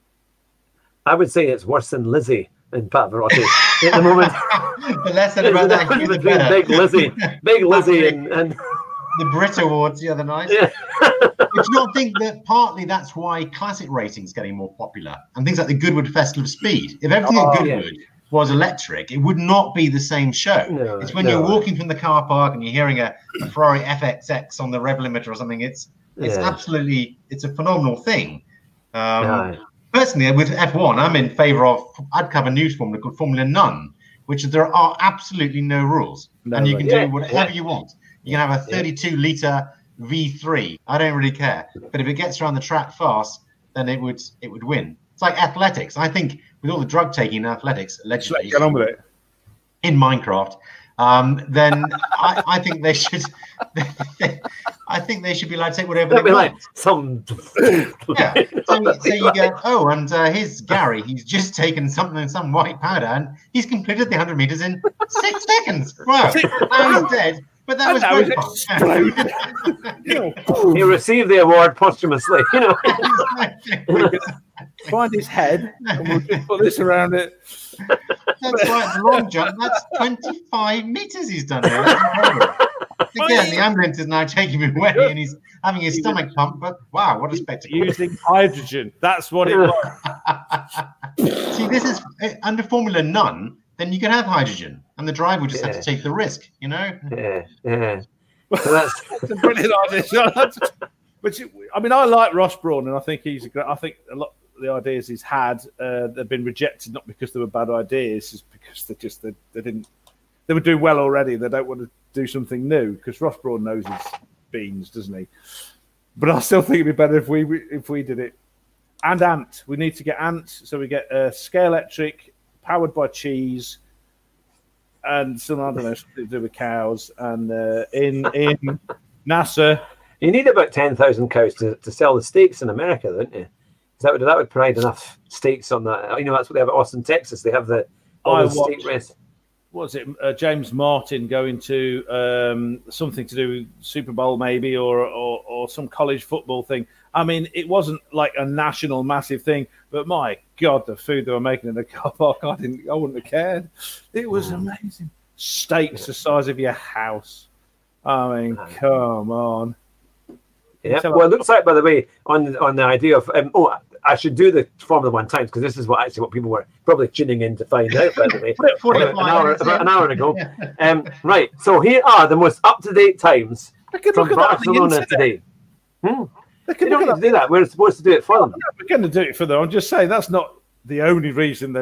I would say it's worse than Lizzie and Pavarotti at the moment. The less said about that, the Between better. Big Lizzie, Big Lizzie and, and The Brit Awards the other night. yeah. But you don't think that partly that's why classic racing is getting more popular and things like the Goodwood Festival of Speed. If everything Oh, at Goodwood was electric, it would not be the same show. No, it's when no. you're walking from the car park and you're hearing a, a Ferrari F X X on the rev limiter or something. It's it's Yeah. absolutely it's a phenomenal thing. Um, Aye. Personally, with F one, I'm in favour of. I'd cover news formula called Formula None, which there are absolutely no rules, No, and you right. can Yeah, do whatever yeah. you want. You can have a thirty-two litre V three. I don't really care, but if it gets around the track fast, then it would it would win. It's like athletics. I think with all the drug taking in athletics, allegedly Get on with it. in Minecraft, um, then I, I think they should. I think they should be allowed to take whatever That'd they be want. like some. Yeah. So, so you go, oh, and uh, here's Gary. He's just taken something, some white powder, and he's completed the one hundred meters in six seconds. Wow. Now he's dead, but that And was now great he's fun. exploded. He received the award posthumously, you know. Find his head and we'll just put this around it. That's right, the long jump. That's twenty-five meters he's done there. That's incredible. Again, the ambulance is now taking him away and he's having his stomach pumped, but wow, what a spectacle. Using hydrogen. That's what it was. See, this is uh, under Formula None, then you can have hydrogen and the driver will just have Yeah. to take the risk, you know? Yeah, yeah. So that's It's a brilliant idea. But you- I mean, I like Ross Brawn, and I think he's a great. I think a lot of the ideas he's had, uh, they've been rejected not because they were bad ideas, it's because they just they, they didn't. They were doing well already. They don't want to do something new because Ross Brawn knows his beans, doesn't he? But I still think it'd be better if we if we did it. And Ant, we need to get Ant, so we get uh, Scale Electric, powered by cheese, and some I don't know something to do with cows, and uh, in in NASA. you need about ten thousand cows to, to sell the steaks in America, don't you? 'Cause that would that would provide enough steaks on that. You know, that's what they have at Austin, Texas. They have the all I the steak watched- race. What was it? Uh, James Martin going to um, something to do with Super Bowl, maybe, or, or or some college football thing. I mean, it wasn't like a national massive thing, but my God, the food they were making in the car park, I didn't, I wouldn't have cared. It was amazing. Steaks the size of your house. I mean, come on. Yeah. So- Well, it looks like, by the way, on on the idea of um, oh, I should do the Formula One times because this is what actually what people were probably tuning in to find out. By the way, forty-five about an hour, minutes, about yeah. an hour ago. Um, right. So here are the most up to date times I could from look at that on the Barcelona internet. today. Hmm? They You could don't look need at to do that. We're supposed to do it for them. that. We're going to do it for them. I'm just saying that's not the only reason they've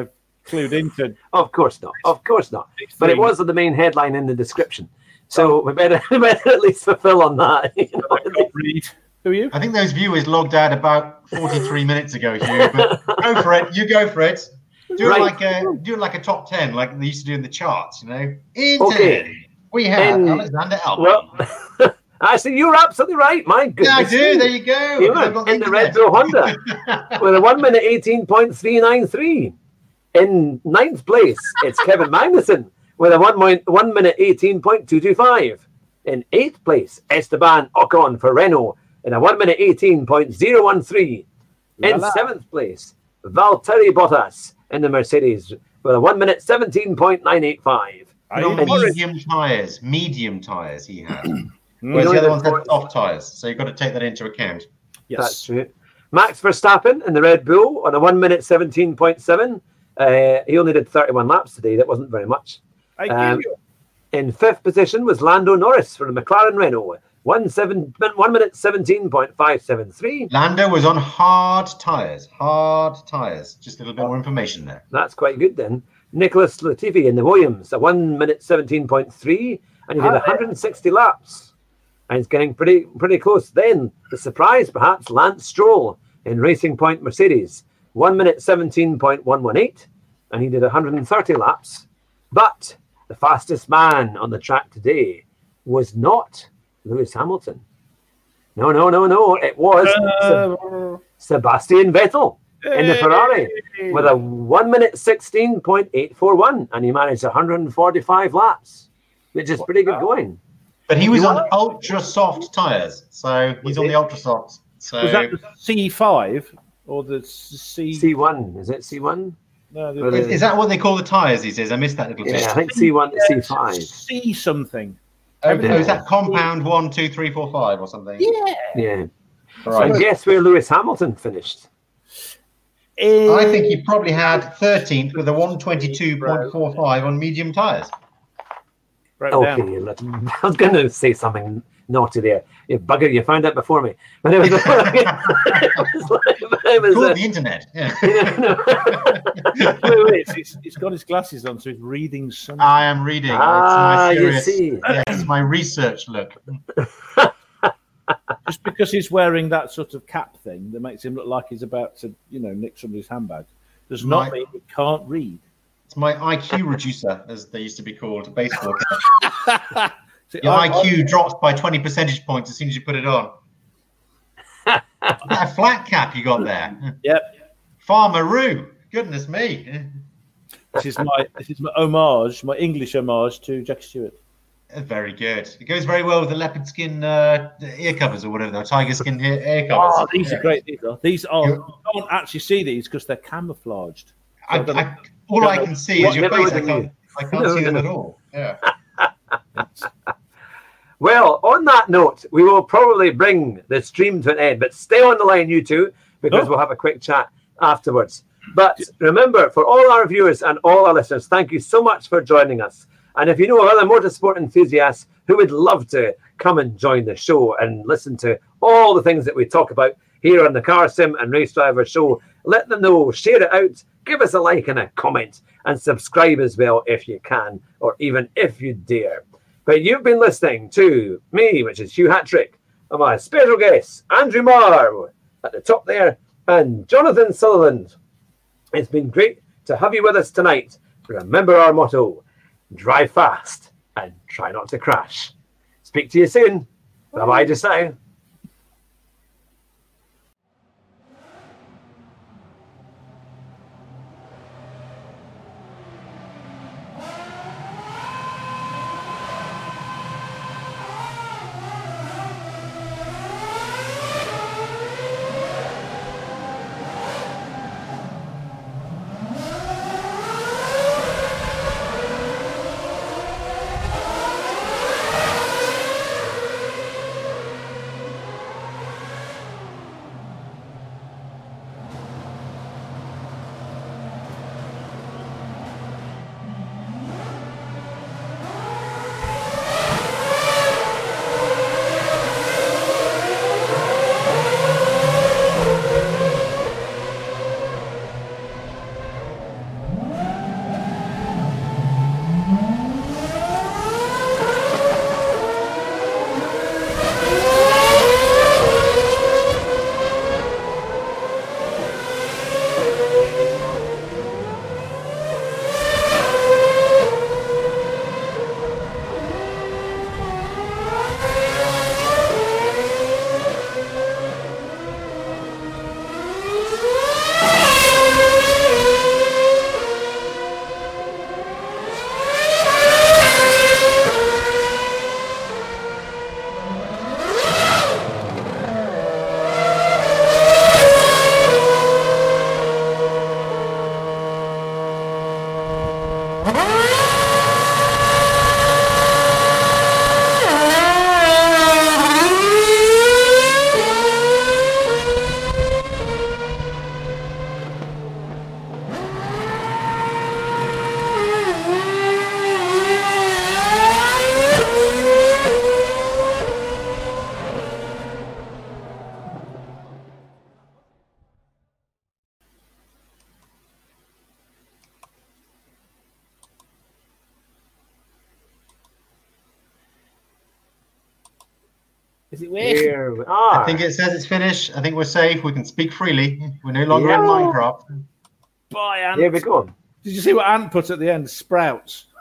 clued into. Of course not. Of course not. But it was the main headline in the description. So we better, we better at least fulfill on that. You know? Read. Who are you? I think those viewers logged out about forty-three minutes ago, Hugh. But go for it. You go for it. Do Right. it like a do it like a top ten, like they used to do in the charts. You know. In Okay. ten, we have In- Alexander Albon. Well, actually, you're absolutely right. My goodness. yeah, I do. me. There you go. You I've were got in the Red internet. Bull Honda with a one minute eighteen point three nine three. In ninth place, it's Kevin Magnussen with a one, point, one minute eighteen point two two five. In eighth place, Esteban Ocon for Renault in a one minute eighteen point zero one three. In La la. seventh place, Valtteri Bottas in the Mercedes with a one minute seventeen point nine eight five. I On And- medium tires, medium tires he had. Mm. Whereas the other ones had Yes. soft tires, so you've got to take that into account. That's Yes. true. Max Verstappen in the Red Bull on a one minute seventeen point seven. Uh, he only did thirty-one laps today. That wasn't very much. I Um, give you. In fifth position was Lando Norris for the McLaren Renault. One, seven, one minute seventeen point five seven three. Lando was on hard tires, hard tires. Just a little bit more information there. That's quite good then. Nicholas Latifi in the Williams, a one minute seventeen point three, and he did one hundred sixty laps. And he's getting pretty pretty close. Then the surprise, perhaps, Lance Stroll in Racing Point Mercedes, one minute seventeen point one one eight, and he did one hundred thirty laps. But the fastest man on the track today was not Lewis Hamilton. No, no, no, no. It was Seb- Uh, Sebastian Vettel in the Ferrari hey. with a one minute sixteen point eight four one, and he managed one hundred forty-five laps, which is pretty good going. But he was You on are- ultra soft tires, so he's on he? the ultra softs. So Was that the C five or the C? C one, is it C one? No, the, Well, is, is that what they call the tires? He says. I missed that little bit. Yeah, I think C one to C five. C something. Oh, Yeah. is that compound one, two, three, four, five, or something? Yeah. Yeah. Right. And guess where Lewis Hamilton finished? I think he probably had thirteenth with a one twenty-two point four five on medium tires. Wrote Okay, down. let- I was going to say something naughty there. You bugger, you found out before me. But it was, it was, like- it was, Called uh, the internet. Yeah. Wait, wait, he's, he's got his glasses on, so he's reading something. I am reading. Ah, it's my you serious, see. Yes, my research look. Just because he's wearing that sort of cap thing that makes him look like he's about to, you know, nick somebody's handbag, does not Right. mean he can't read. It's my I Q reducer, as they used to be called, baseball cap. See, Your I- I Q drops by twenty percentage points as soon as you put it on. Is that a flat cap you got there? Yep. Farmeroo. Goodness me. This is my this is my homage, my English homage to Jack Stewart. Very good. It goes very well with the leopard skin uh, ear covers or whatever, the tiger skin ear, ear covers. Oh, these Yeah. are great. These are. These are. Yeah. You can't actually see these because they're camouflaged. I, I, all I can see What is your never face. I would can't, you? I can't No, see them no. at all. Yeah. Well, on that note, we will probably bring the stream to an end, but stay on the line, you two, because Oh. we'll have a quick chat afterwards. But remember, for all our viewers and all our listeners, thank you so much for joining us. And if you know of other motorsport enthusiasts who would love to come and join the show and listen to all the things that we talk about here on the Car Sim and Race Driver Show, let them know, share it out, give us a like and a comment, and subscribe as well if you can, or even if you dare. But you've been listening to me, which is Hugh Hattrick, and my special guest, Andrew Marr, at the top there, and Jonathan Sutherland. It's been great to have you with us tonight. Remember our motto, drive fast and try not to crash. Speak to you soon. Bye-bye just now. Is it weird? Here we are. I think it says it's finished. I think we're safe. We can speak freely. We're no longer Yeah. in Minecraft. Bye, Ant. Here we go. Did you see what Ant put at the end? Sprouts.